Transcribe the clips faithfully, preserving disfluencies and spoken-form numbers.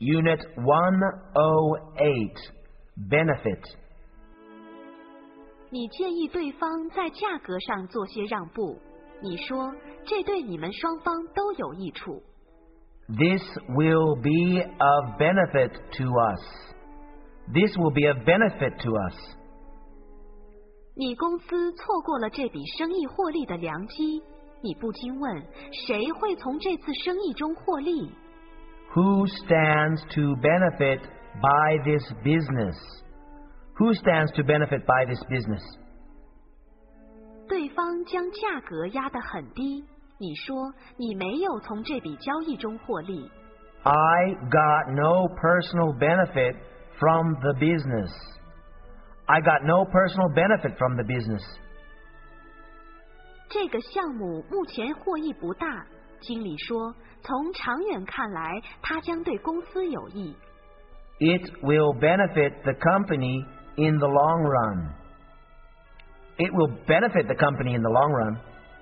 Unit one oh eight, Benefit. 你建议对方在价格上做些让步，你说这对你们双方都有益处。 This will be of benefit to us. This will be of benefit to us. 你公司错过了这笔生意获利的良机，你不禁问，谁会从这次生意中获利？ Who stands to benefit by this business? Who stands to benefit by this business? 对方将价格压得很低，你说你没有从这笔交易中获利。 I got no personal benefit from the business. I got no personal benefit from the business. 这个项目目前获益不大，经理说，从长远看来，它将对公司有益。 It will benefit the company in the long run. It will benefit the company in the long run.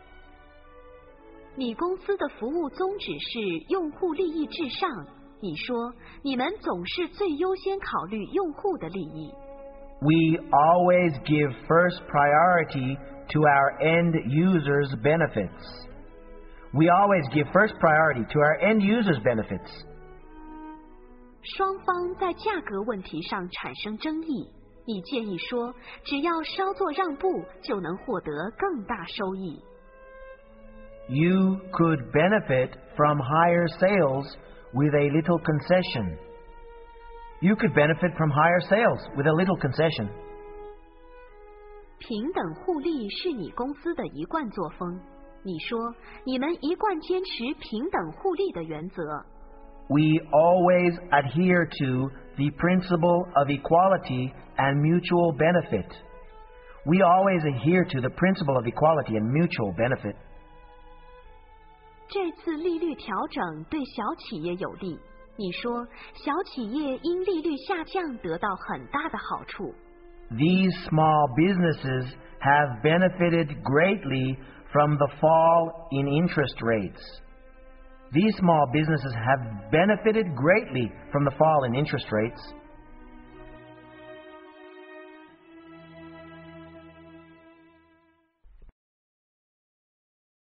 你公司的服务宗旨是用户利益至上，你说你们总是最优先考虑用户的利益。 We always give first priority to our end users' benefits. We always give first priority to our end users' benefits. 双方在价格问题上产生争议，你建议说，只要稍作让步，就能获得更大收益。 You could benefit from higher sales with a little concession. You could benefit from higher sales with a little concession. 平等互利是你公司的一贯作风，你说你们一贯坚持平等互利的原则。 We always adhere to the principle of equality and mutual benefit. We always adhere to the principle of equality and mutual benefit. 这次利率调整对小企业有利，你说小企业因利率下降得到很大的好处。 These small businesses have benefited greatly from the fall in interest rates. These small businesses have benefited greatly from the fall in interest rates.